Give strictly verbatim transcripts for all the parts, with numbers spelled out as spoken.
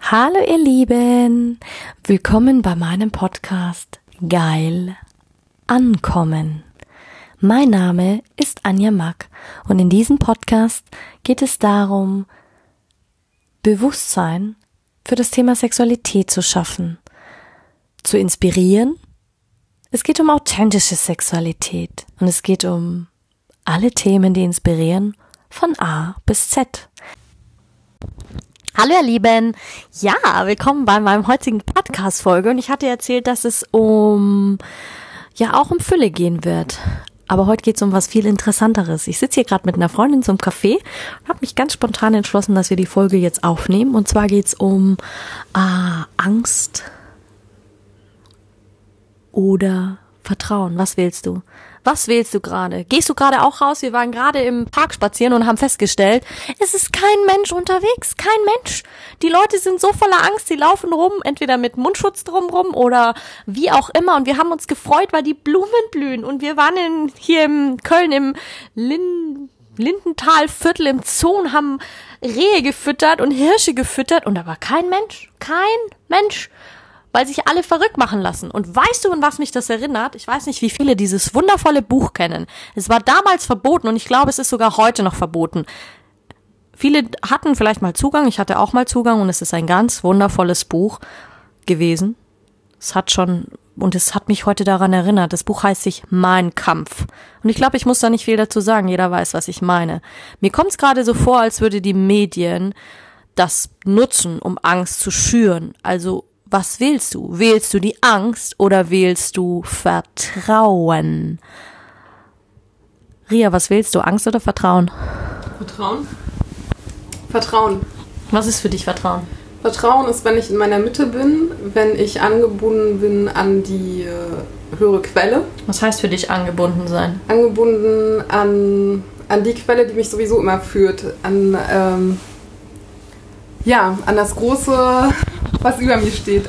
Hallo ihr Lieben, willkommen bei meinem Podcast Geil Ankommen. Mein Name ist Anja Mack und in diesem Podcast geht es darum, Bewusstsein für das Thema Sexualität zu schaffen, zu inspirieren. Es geht um authentische Sexualität und es geht um alle Themen, die inspirieren, von A bis Z. Hallo ihr Lieben, ja, willkommen bei meinem heutigen Podcast-Folge und ich hatte erzählt, dass es um, ja auch um Fülle gehen wird, aber heute geht es um was viel Interessanteres. Ich sitze hier gerade mit einer Freundin zum Café und habe mich ganz spontan entschlossen, dass wir die Folge jetzt aufnehmen und zwar geht es um äh, Angst oder Vertrauen. Was wählst du? Was wählst du gerade? Gehst du gerade auch raus? Wir waren gerade im Park spazieren und haben festgestellt, es ist kein Mensch unterwegs, kein Mensch. Die Leute sind so voller Angst, sie laufen rum, entweder mit Mundschutz drumrum oder wie auch immer. Und wir haben uns gefreut, weil die Blumen blühen. Und wir waren in, hier in Köln im Lin, Lindentalviertel im Zoo und haben Rehe gefüttert und Hirsche gefüttert. Und da war kein Mensch, kein Mensch. Weil sich alle verrückt machen lassen. Und weißt du, an was mich das erinnert? Ich weiß nicht, wie viele dieses wundervolle Buch kennen. Es war damals verboten und ich glaube, es ist sogar heute noch verboten. Viele hatten vielleicht mal Zugang, ich hatte auch mal Zugang und es ist ein ganz wundervolles Buch gewesen. Es hat schon, und es hat mich heute daran erinnert, das Buch heißt sich Mein Kampf. Und ich glaube, ich muss da nicht viel dazu sagen, jeder weiß, was ich meine. Mir kommt es gerade so vor, als würde die Medien das nutzen, um Angst zu schüren. Also was wählst du? Wählst du die Angst oder wählst du Vertrauen? Ria, was wählst du? Angst oder Vertrauen? Vertrauen. Vertrauen. Was ist für dich Vertrauen? Vertrauen ist, wenn ich in meiner Mitte bin, wenn ich angebunden bin an die äh, höhere Quelle. Was heißt für dich angebunden sein? Angebunden an, an die Quelle, die mich sowieso immer führt. An, ähm, ja, an das Große, was über mir steht.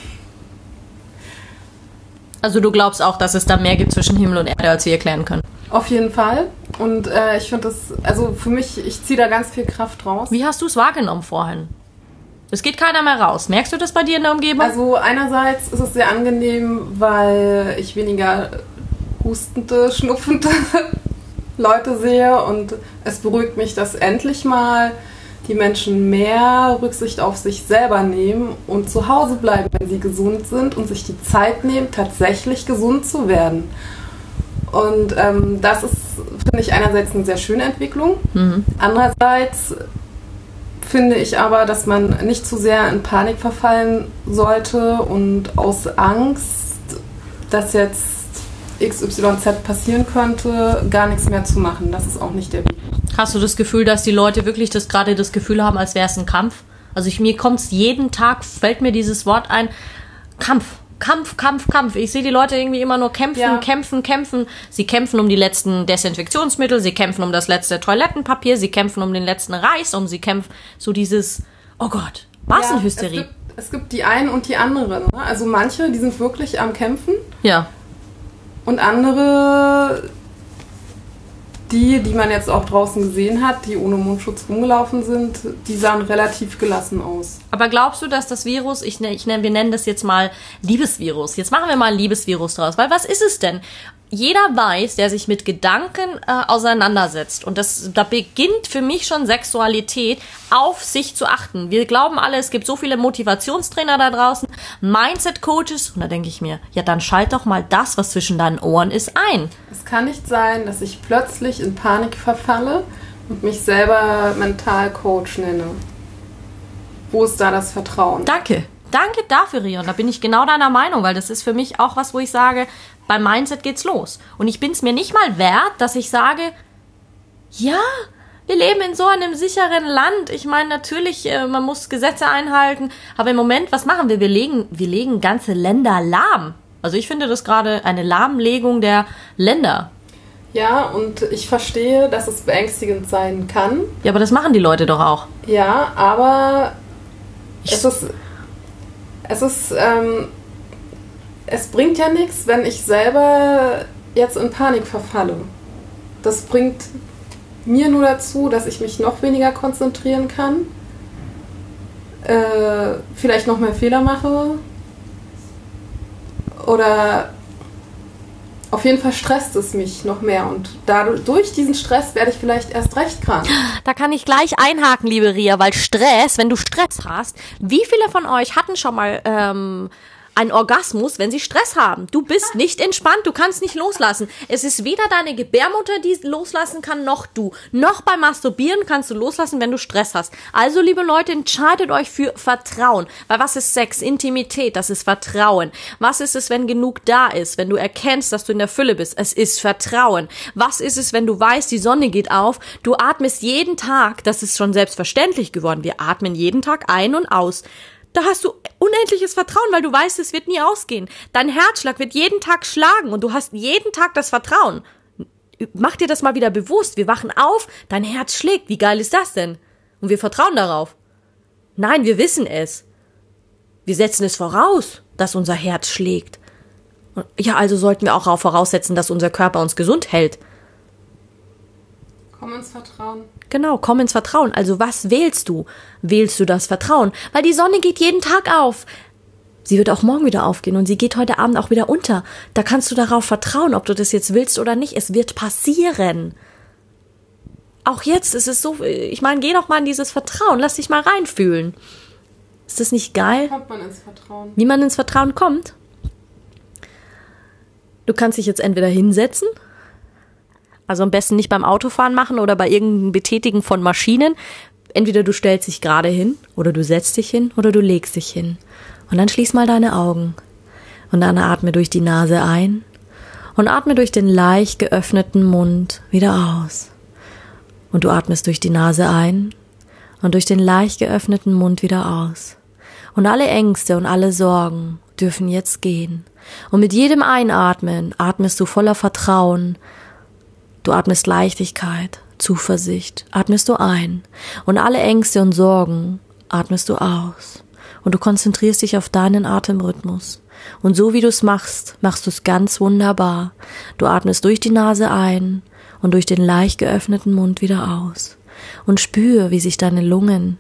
Also du glaubst auch, dass es da mehr gibt zwischen Himmel und Erde, als wir erklären können? Auf jeden Fall. Und äh, ich finde das, also für mich, ich ziehe da ganz viel Kraft raus. Wie hast du es wahrgenommen vorhin? Es geht keiner mehr raus. Merkst du das bei dir in der Umgebung? Also einerseits ist es sehr angenehm, weil ich weniger hustende, schnupfende Leute sehe und es beruhigt mich, dass endlich mal die Menschen mehr Rücksicht auf sich selber nehmen und zu Hause bleiben, wenn sie gesund sind und sich die Zeit nehmen, tatsächlich gesund zu werden. Und ähm, das ist, finde ich, einerseits eine sehr schöne Entwicklung. Mhm. Andererseits finde ich aber, dass man nicht zu sehr in Panik verfallen sollte und aus Angst, dass jetzt X Y Z passieren könnte, gar nichts mehr zu machen. Das ist auch nicht der Weg. Hast du das Gefühl, dass die Leute wirklich das gerade das Gefühl haben, als wäre es ein Kampf? Also ich, mir kommt es jeden Tag, fällt mir dieses Wort ein, Kampf, Kampf, Kampf, Kampf. Ich sehe die Leute irgendwie immer nur kämpfen, ja. kämpfen, kämpfen. Sie kämpfen um die letzten Desinfektionsmittel, sie kämpfen um das letzte Toilettenpapier, sie kämpfen um den letzten Reis, um sie kämpfen, so dieses, oh Gott, Massenhysterie. Ja, es, gibt, es gibt die einen und die anderen. Ne? Also manche, die sind wirklich am Kämpfen. Ja. Und andere, die, die man jetzt auch draußen gesehen hat, die ohne Mundschutz rumgelaufen sind, die sahen relativ gelassen aus. Aber glaubst du, dass das Virus, ich, ich nenne, wir nennen das jetzt mal Liebesvirus, jetzt machen wir mal ein Liebesvirus draus, weil was ist es denn? Jeder weiß, der sich mit Gedanken äh, auseinandersetzt und das, da beginnt für mich schon Sexualität, auf sich zu achten. Wir glauben alle, es gibt so viele Motivationstrainer da draußen, Mindset-Coaches und da denke ich mir, ja dann schalt doch mal das, was zwischen deinen Ohren ist, ein. Es kann nicht sein, dass ich plötzlich in Panik verfalle und mich selber Mental-Coach nenne. Wo ist da das Vertrauen? Danke. Danke dafür, Rion. Da bin ich genau deiner Meinung, weil das ist für mich auch was, wo ich sage, beim Mindset geht's los. Und ich bin es mir nicht mal wert, dass ich sage, ja, wir leben in so einem sicheren Land. Ich meine, natürlich, äh, man muss Gesetze einhalten. Aber im Moment, was machen wir? Wir legen, wir legen ganze Länder lahm. Also ich finde das gerade eine Lahmlegung der Länder. Ja, und ich verstehe, dass es beängstigend sein kann. Ja, aber das machen die Leute doch auch. Ja, aber ich es ist... Es ist, ähm, es bringt ja nichts, wenn ich selber jetzt in Panik verfalle. Das bringt mir nur dazu, dass ich mich noch weniger konzentrieren kann, äh, vielleicht noch mehr Fehler mache. Oder auf jeden Fall stresst es mich noch mehr. Und dadurch, durch diesen Stress werde ich vielleicht erst recht krank. Da kann ich gleich einhaken, liebe Ria, weil Stress, wenn du Stress hast, wie viele von euch hatten schon mal ähm, einen Orgasmus, wenn sie Stress haben? Du bist nicht entspannt, du kannst nicht loslassen. Es ist weder deine Gebärmutter, die loslassen kann, noch du. Noch beim Masturbieren kannst du loslassen, wenn du Stress hast. Also, liebe Leute, entscheidet euch für Vertrauen. Weil was ist Sex? Intimität, das ist Vertrauen. Was ist es, wenn genug da ist? Wenn du erkennst, dass du in der Fülle bist? Es ist Vertrauen. Was ist es, wenn du weißt, die Sonne geht auf? Du atmest jeden Tag, das ist schon selbstverständlich geworden. Wir atmen jeden Tag ein und aus. Da hast du unendliches Vertrauen, weil du weißt, es wird nie ausgehen. Dein Herzschlag wird jeden Tag schlagen und du hast jeden Tag das Vertrauen. Mach dir das mal wieder bewusst. Wir wachen auf, dein Herz schlägt. Wie geil ist das denn? Und wir vertrauen darauf. Nein, wir wissen es. Wir setzen es voraus, dass unser Herz schlägt. Ja, also sollten wir auch voraussetzen, dass unser Körper uns gesund hält. Komm ins Vertrauen. Genau, komm ins Vertrauen. Also was wählst du? Wählst du das Vertrauen? Weil die Sonne geht jeden Tag auf. Sie wird auch morgen wieder aufgehen und sie geht heute Abend auch wieder unter. Da kannst du darauf vertrauen, ob du das jetzt willst oder nicht. Es wird passieren. Auch jetzt ist es so, ich meine, geh doch mal in dieses Vertrauen. Lass dich mal reinfühlen. Ist das nicht geil? Wie kommt man ins Vertrauen? Wie man ins Vertrauen kommt? Du kannst dich jetzt entweder hinsetzen, also am besten nicht beim Autofahren machen oder bei irgendeinem Betätigen von Maschinen. Entweder du stellst dich gerade hin oder du setzt dich hin oder du legst dich hin. Und dann schließ mal deine Augen. Und dann atme durch die Nase ein und atme durch den leicht geöffneten Mund wieder aus. Und du atmest durch die Nase ein und durch den leicht geöffneten Mund wieder aus. Und alle Ängste und alle Sorgen dürfen jetzt gehen. Und mit jedem Einatmen atmest du voller Vertrauen. Du atmest Leichtigkeit, Zuversicht, atmest du ein. Und alle Ängste und Sorgen atmest du aus. Und du konzentrierst dich auf deinen Atemrhythmus. Und so wie du es machst, machst du es ganz wunderbar. Du atmest durch die Nase ein und durch den leicht geöffneten Mund wieder aus. Und spür, wie sich deine Lungen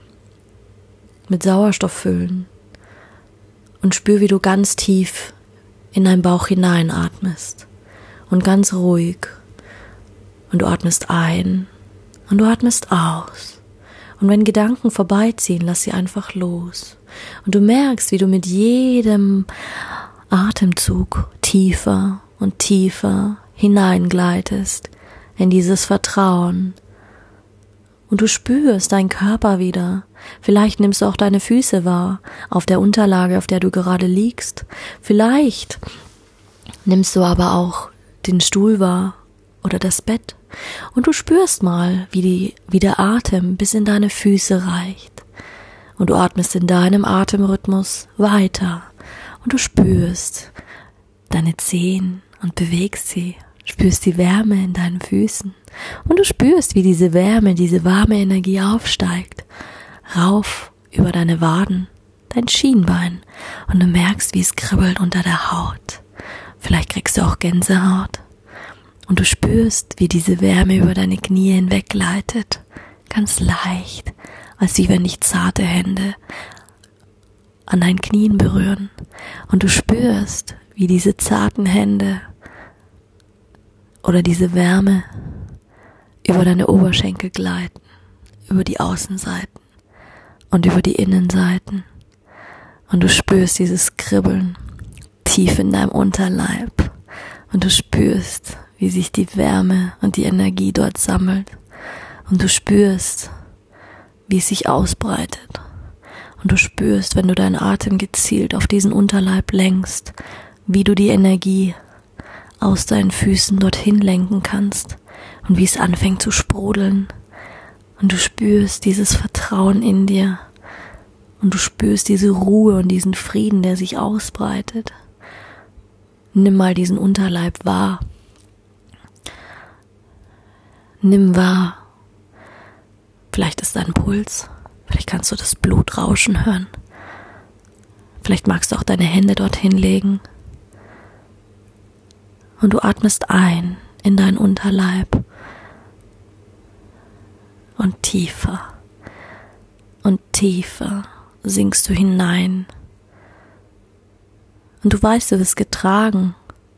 mit Sauerstoff füllen. Und spür, wie du ganz tief in deinen Bauch hineinatmest. Und ganz ruhig. Und du atmest ein und du atmest aus. Und wenn Gedanken vorbeiziehen, lass sie einfach los. Und du merkst, wie du mit jedem Atemzug tiefer und tiefer hineingleitest in dieses Vertrauen. Und du spürst deinen Körper wieder. Vielleicht nimmst du auch deine Füße wahr, auf der Unterlage, auf der du gerade liegst. Vielleicht nimmst du aber auch den Stuhl wahr oder das Bett. Und du spürst mal, wie, die, wie der Atem bis in deine Füße reicht. Und du atmest in deinem Atemrhythmus weiter. Und du spürst deine Zehen und bewegst sie. Spürst die Wärme in deinen Füßen. Und du spürst, wie diese Wärme, diese warme Energie aufsteigt. Rauf über deine Waden, dein Schienbein. Und du merkst, wie es kribbelt unter der Haut. Vielleicht kriegst du auch Gänsehaut. Und du spürst, wie diese Wärme über deine Knie hinweg gleitet. Ganz leicht, als wie wenn dich zarte Hände an deinen Knien berühren. Und du spürst, wie diese zarten Hände oder diese Wärme über deine Oberschenkel gleiten, über die Außenseiten und über die Innenseiten. Und du spürst dieses Kribbeln tief in deinem Unterleib. Und du spürst, wie sich die Wärme und die Energie dort sammelt. Und du spürst, wie es sich ausbreitet. Und du spürst, wenn du deinen Atem gezielt auf diesen Unterleib lenkst, wie du die Energie aus deinen Füßen dorthin lenken kannst und wie es anfängt zu sprudeln. Und du spürst dieses Vertrauen in dir und du spürst diese Ruhe und diesen Frieden, der sich ausbreitet. Nimm mal diesen Unterleib wahr. Nimm wahr. Vielleicht ist dein Puls. Vielleicht kannst du das Blut rauschen hören. Vielleicht magst du auch deine Hände dorthin legen. Und du atmest ein in deinen Unterleib. Und tiefer. Und tiefer sinkst du hinein. Und du weißt, du wirst getragen.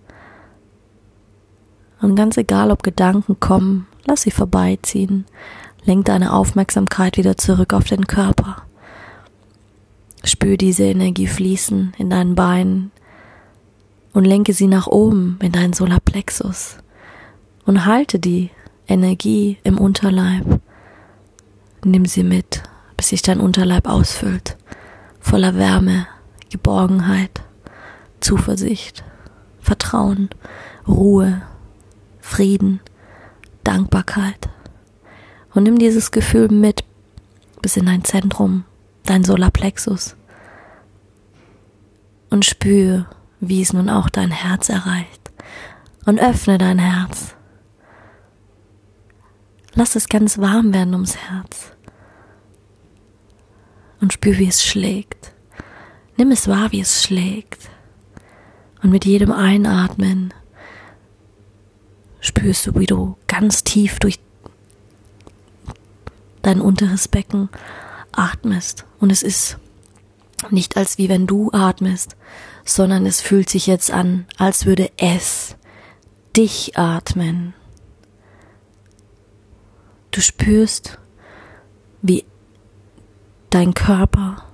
Und ganz egal, ob Gedanken kommen, lass sie vorbeiziehen. Lenk deine Aufmerksamkeit wieder zurück auf den Körper. Spür diese Energie fließen in deinen Beinen und lenke sie nach oben in deinen Solarplexus. Und halte die Energie im Unterleib. Nimm sie mit, bis sich dein Unterleib ausfüllt. Voller Wärme, Geborgenheit, Zuversicht, Vertrauen, Ruhe, Frieden, Dankbarkeit. Und nimm dieses Gefühl mit bis in dein Zentrum, dein Solarplexus. Und spür, wie es nun auch dein Herz erreicht. Und öffne dein Herz. Lass es ganz warm werden ums Herz. Und spür, wie es schlägt. Nimm es wahr, wie es schlägt. Und mit jedem Einatmen spürst du, wie du ganz tief durch dein unteres Becken atmest. Und es ist nicht als wie wenn du atmest, sondern es fühlt sich jetzt an, als würde es dich atmen. Du spürst, wie dein Körper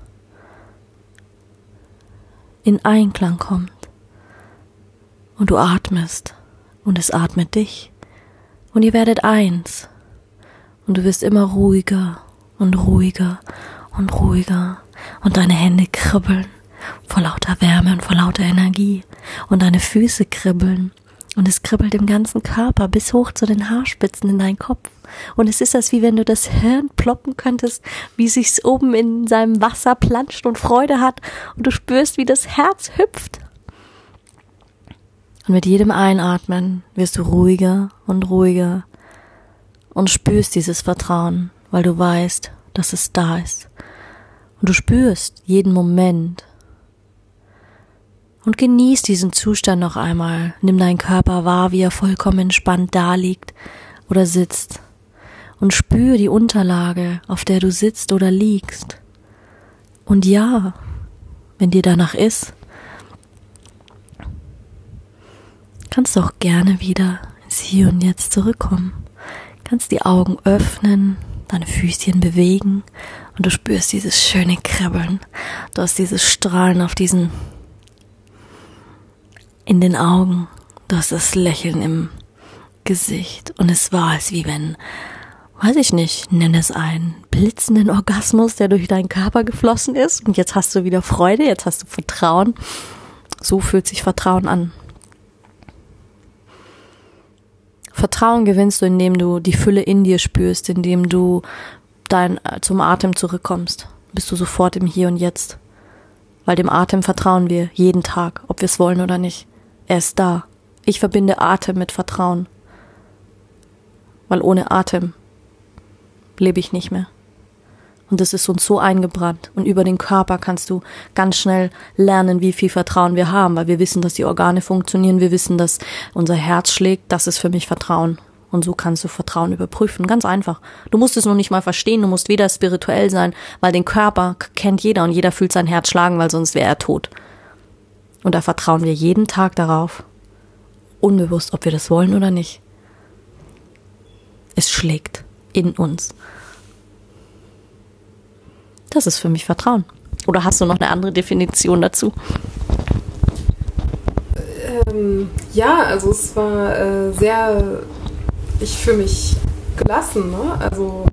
in Einklang kommt. Und du atmest und es atmet dich. Und ihr werdet eins. Und du wirst immer ruhiger und ruhiger und ruhiger. Und deine Hände kribbeln vor lauter Wärme und vor lauter Energie. Und deine Füße kribbeln. Und es kribbelt im ganzen Körper bis hoch zu den Haarspitzen in deinen Kopf. Und es ist das, wie wenn du das Hirn ploppen könntest, wie sich's oben in seinem Wasser planscht und Freude hat. Und du spürst, wie das Herz hüpft. Und mit jedem Einatmen wirst du ruhiger und ruhiger und spürst dieses Vertrauen, weil du weißt, dass es da ist. Und du spürst jeden Moment. Und genieß diesen Zustand noch einmal. Nimm deinen Körper wahr, wie er vollkommen entspannt da liegt oder sitzt. Und spür die Unterlage, auf der du sitzt oder liegst. Und ja, wenn dir danach ist, kannst du auch gerne wieder ins Hier und Jetzt zurückkommen. Kannst die Augen öffnen, deine Füßchen bewegen und du spürst dieses schöne Kribbeln. Du hast dieses Strahlen auf diesen, in den Augen. Du hast das Lächeln im Gesicht. Und es war es wie wenn, weiß ich nicht, nenn es einen blitzenden Orgasmus, der durch deinen Körper geflossen ist. Und jetzt hast du wieder Freude, jetzt hast du Vertrauen. So fühlt sich Vertrauen an. Vertrauen gewinnst du, indem du die Fülle in dir spürst, indem du dein, zum Atem zurückkommst. Bist du sofort im Hier und Jetzt. Weil dem Atem vertrauen wir jeden Tag, ob wir es wollen oder nicht. Er ist da. Ich verbinde Atem mit Vertrauen. Weil ohne Atem lebe ich nicht mehr. Und das ist uns so eingebrannt. Und über den Körper kannst du ganz schnell lernen, wie viel Vertrauen wir haben, weil wir wissen, dass die Organe funktionieren, wir wissen, dass unser Herz schlägt. Das ist für mich Vertrauen. Und so kannst du Vertrauen überprüfen. Ganz einfach. Du musst es noch nicht mal verstehen, du musst weder spirituell sein, weil den Körper kennt jeder und jeder fühlt sein Herz schlagen, weil sonst wäre er tot. Und da vertrauen wir jeden Tag darauf. Unbewusst, ob wir das wollen oder nicht. Es schlägt in uns. Das ist für mich Vertrauen. Oder hast du noch eine andere Definition dazu? Ähm, ja, also es war äh, sehr, ich fühle mich gelassen, ne? Also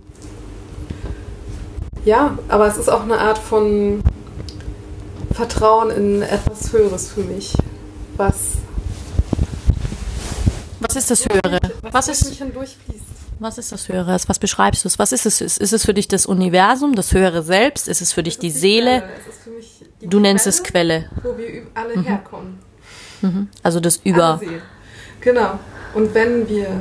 ja, aber es ist auch eine Art von Vertrauen in etwas Höheres für mich. Was Was ist das Höhere? Was, was ist ist hindurchfließt. Was ist das Höhere? Was beschreibst du es? Was ist es? Ist es für dich das Universum, das höhere Selbst? Ist es für dich die, die Seele? Es ist für mich die du Quelle, nennst es Quelle. Wo wir alle mhm. herkommen. Mhm. Also das Über. Genau. Und wenn wir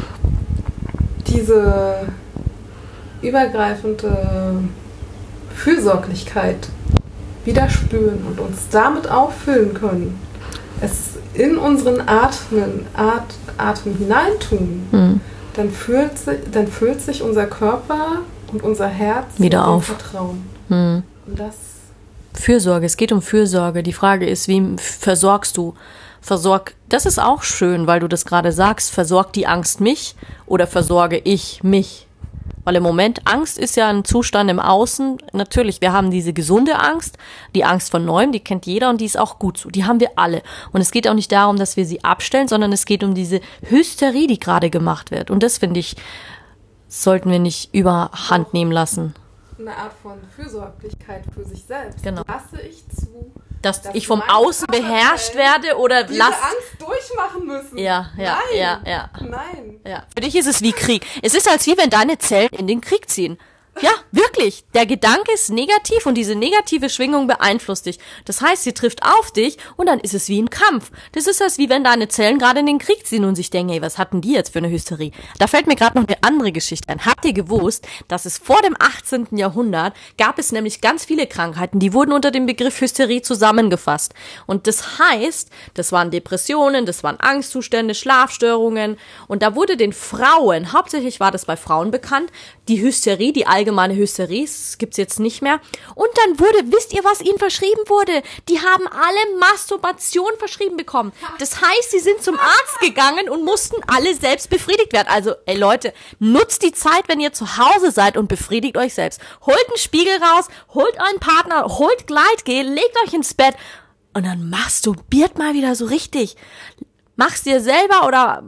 diese übergreifende Fürsorglichkeit wieder spüren und uns damit auffüllen können, es in unseren Atmen, At, Atem hineintun, mhm. dann, fühlt sich, dann fühlt sich unser Körper und unser Herz wieder auf. Vertrauen. Hm. Und das Fürsorge, es geht um Fürsorge. Die Frage ist, wie versorgst du? Versorg, das ist auch schön, weil du das gerade sagst, versorgt die Angst mich oder versorge ich mich? Weil im Moment, Angst ist ja ein Zustand im Außen. Natürlich, wir haben diese gesunde Angst, die Angst vor Neuem, die kennt jeder und die ist auch gut so. Die haben wir alle. Und es geht auch nicht darum, dass wir sie abstellen, sondern es geht um diese Hysterie, die gerade gemacht wird. Und das, finde ich, sollten wir nicht überhand nehmen lassen. Eine Art von Fürsorglichkeit für sich selbst. Genau. Lasse ich zu, dass, dass ich vom Außen beherrscht werde oder diese lass Angst durchmachen müssen. Ja, ja, Nein. ja, ja. Nein. Ja. Für dich ist es wie Krieg. Es ist, als wie wenn deine Zellen in den Krieg ziehen. Ja, wirklich. Der Gedanke ist negativ und diese negative Schwingung beeinflusst dich. Das heißt, sie trifft auf dich und dann ist es wie ein Kampf. Das ist als wie wenn deine Zellen gerade in den Krieg ziehen und sich denken, ey, was hatten die jetzt für eine Hysterie? Da fällt mir gerade noch eine andere Geschichte ein. Habt ihr gewusst, dass es vor dem achtzehnten Jahrhundert gab es nämlich ganz viele Krankheiten, die wurden unter dem Begriff Hysterie zusammengefasst. Und das heißt, das waren Depressionen, das waren Angstzustände, Schlafstörungen und da wurde den Frauen, hauptsächlich war das bei Frauen bekannt, die Hysterie, die allgemeine Hysterie, das gibt's jetzt nicht mehr. Und dann wurde, wisst ihr, was ihnen verschrieben wurde? Die haben alle Masturbation verschrieben bekommen. Das heißt, sie sind zum Arzt gegangen und mussten alle selbst befriedigt werden. Also, ey Leute, nutzt die Zeit, wenn ihr zu Hause seid und befriedigt euch selbst. Holt einen Spiegel raus, holt euren Partner, holt Gleitgel, legt euch ins Bett und dann masturbiert mal wieder so richtig. Mach's dir selber oder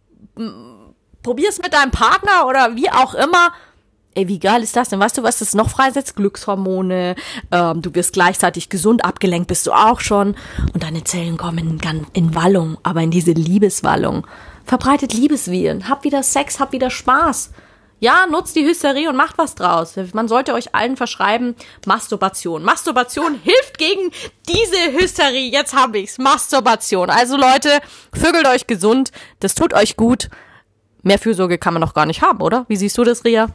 m- probier's mit deinem Partner oder wie auch immer. Ey, wie geil ist das denn? Weißt du, was das noch freisetzt? Glückshormone, ähm, du wirst gleichzeitig gesund, abgelenkt bist du auch schon und deine Zellen kommen in, in Wallung, aber in diese Liebeswallung. Verbreitet Liebesviren, habt wieder Sex, habt wieder Spaß. Ja, nutzt die Hysterie und macht was draus. Man sollte euch allen verschreiben, Masturbation. Masturbation hilft gegen diese Hysterie. Jetzt hab ich's. Masturbation. Also Leute, vögelt euch gesund, das tut euch gut. Mehr Fürsorge kann man doch gar nicht haben, oder? Wie siehst du das, Ria?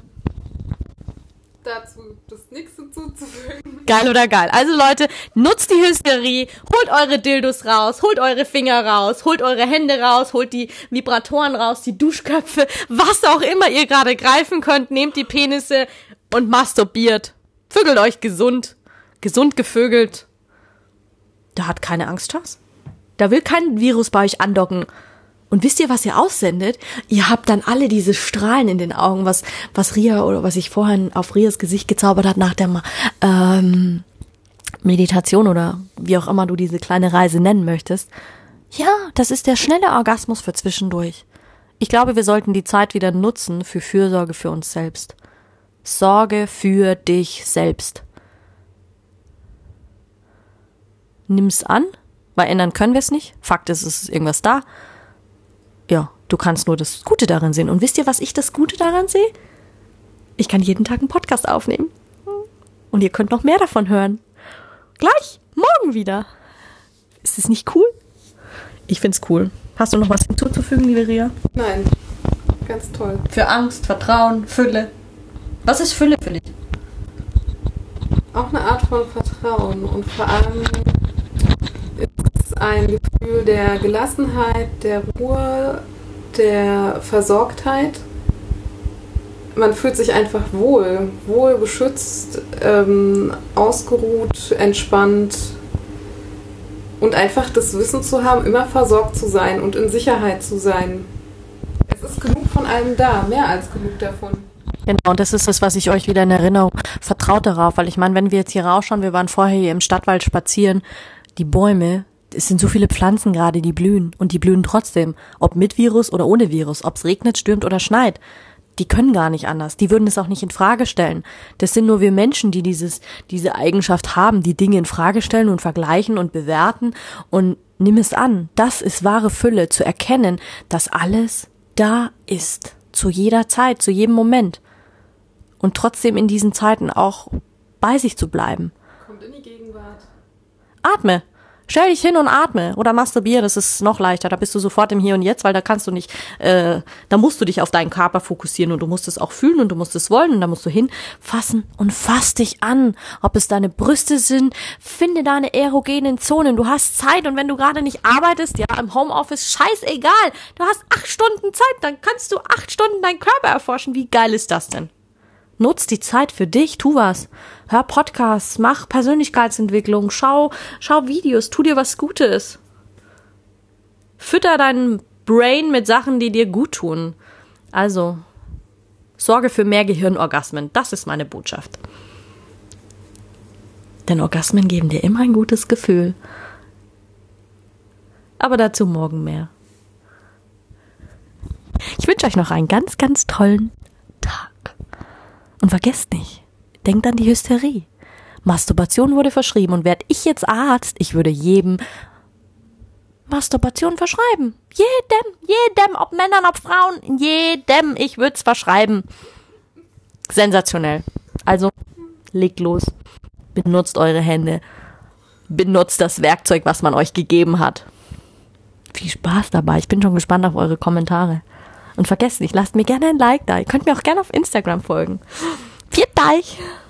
Dazu ist nichts hinzuzufügen. Geil oder geil. Also Leute, nutzt die Hysterie, holt eure Dildos raus, holt eure Finger raus, holt eure Hände raus, holt die Vibratoren raus, die Duschköpfe, was auch immer ihr gerade greifen könnt, nehmt die Penisse und masturbiert. Vögelt euch gesund, gesund gevögelt. Da hat keine Angst, Schatz. Da will kein Virus bei euch andocken. Und wisst ihr, was ihr aussendet? Ihr habt dann alle diese Strahlen in den Augen, was was Ria oder was ich vorhin auf Rias Gesicht gezaubert hat nach der ähm, Meditation oder wie auch immer du diese kleine Reise nennen möchtest. Ja, das ist der schnelle Orgasmus für zwischendurch. Ich glaube, wir sollten die Zeit wieder nutzen für Fürsorge für uns selbst. Sorge für dich selbst. Nimm's an, weil ändern können wir es nicht. Fakt ist, es ist irgendwas da. Ja, du kannst nur das Gute darin sehen. Und wisst ihr, was ich das Gute daran sehe? Ich kann jeden Tag einen Podcast aufnehmen. Und ihr könnt noch mehr davon hören. Gleich, morgen wieder. Ist das nicht cool? Ich find's cool. Hast du noch was hinzuzufügen, liebe Ria? Nein, ganz toll. Für Angst, Vertrauen, Fülle. Was ist Fülle für dich? Auch eine Art von Vertrauen und vor allem ist ein Gefühl der Gelassenheit, der Ruhe, der Versorgtheit. Man fühlt sich einfach wohl, wohl beschützt, ähm, ausgeruht, entspannt und einfach das Wissen zu haben, immer versorgt zu sein und in Sicherheit zu sein. Es ist genug von allem da, mehr als genug davon. Genau, und das ist das, was ich euch wieder in Erinnerung, vertraut darauf, weil ich meine, wenn wir jetzt hier rausschauen, wir waren vorher hier im Stadtwald spazieren, die Bäume, es sind so viele Pflanzen gerade, die blühen und die blühen trotzdem, ob mit Virus oder ohne Virus, ob es regnet, stürmt oder schneit. Die können gar nicht anders, die würden es auch nicht in Frage stellen. Das sind nur wir Menschen, die dieses diese Eigenschaft haben, die Dinge in Frage stellen und vergleichen und bewerten und nimm es an, das ist wahre Fülle, zu erkennen, dass alles da ist, zu jeder Zeit, zu jedem Moment. Und trotzdem in diesen Zeiten auch bei sich zu bleiben. Kommt in die Gegenwart. Atme. Stell dich hin und atme. Oder masturbiere, das ist noch leichter. Da bist du sofort im Hier und Jetzt, weil da kannst du nicht, äh, da musst du dich auf deinen Körper fokussieren und du musst es auch fühlen und du musst es wollen und da musst du hinfassen und fass dich an. Ob es deine Brüste sind, finde deine erogenen Zonen. Du hast Zeit und wenn du gerade nicht arbeitest, ja, im Homeoffice, scheißegal. Du hast acht Stunden Zeit, dann kannst du acht Stunden deinen Körper erforschen. Wie geil ist das denn? Nutz die Zeit für dich, tu was. Hör Podcasts, mach Persönlichkeitsentwicklung, schau, schau Videos, tu dir was Gutes. Fütter deinen Brain mit Sachen, die dir gut tun. Also, sorge für mehr Gehirnorgasmen. Das ist meine Botschaft. Denn Orgasmen geben dir immer ein gutes Gefühl. Aber dazu morgen mehr. Ich wünsche euch noch einen ganz, ganz tollen Tag. Und vergesst nicht, denkt an die Hysterie. Masturbation wurde verschrieben und werde ich jetzt Arzt, ich würde jedem Masturbation verschreiben. Jedem, jedem, ob Männern, ob Frauen, jedem, ich würde es verschreiben. Sensationell. Also, legt los. Benutzt eure Hände. Benutzt das Werkzeug, was man euch gegeben hat. Viel Spaß dabei. Ich bin schon gespannt auf eure Kommentare. Und vergesst nicht, lasst mir gerne ein Like da. Ihr könnt mir auch gerne auf Instagram folgen. Viert euch!